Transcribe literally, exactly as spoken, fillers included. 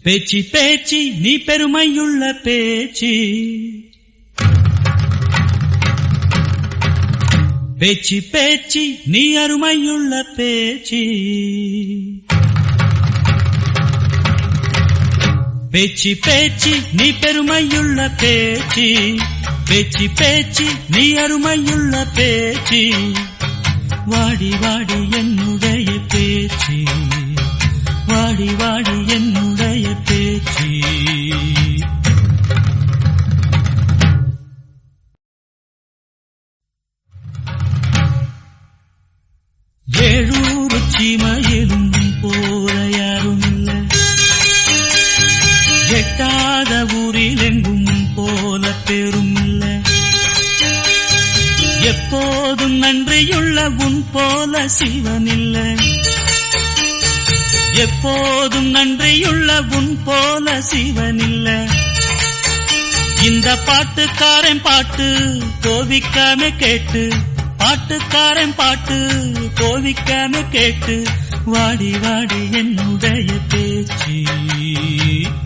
பேச்சு பேச்சு நீ பெருமையுள்ள பேச்சு, பேச்சு பேச்சு நீ அருமையுள்ள பேச்சு, பேச்சு பேச்சு நீ பெருமையுள்ள பேச்சு, பேச்சு பேச்சு நீ அருமையுள்ள பேச்சு, வாடி வாடி என்னுடைய பேச்சு, வாடி வாடி என்னுடைய பேச்சு. ஏழூரு சீமையிலும் போல யாரும் இல்ல, எட்டாத ஊரில் எங்கும் போல பேரும் இல்ல, எப்போதும் நன்றியுள்ள உன் போல சிவன் இல்ல, எப்போதும் நன்றியுள்ள உன் போல சிவன் இல்ல. இந்த பாட்டுக்காரன் பாட்டு கோவிக்காம கேட்டு, பாட்டுக்காரன் பாட்டு கோவிக்காம கேட்டு, வாடி வாடி என்னுடைய பேச்சு.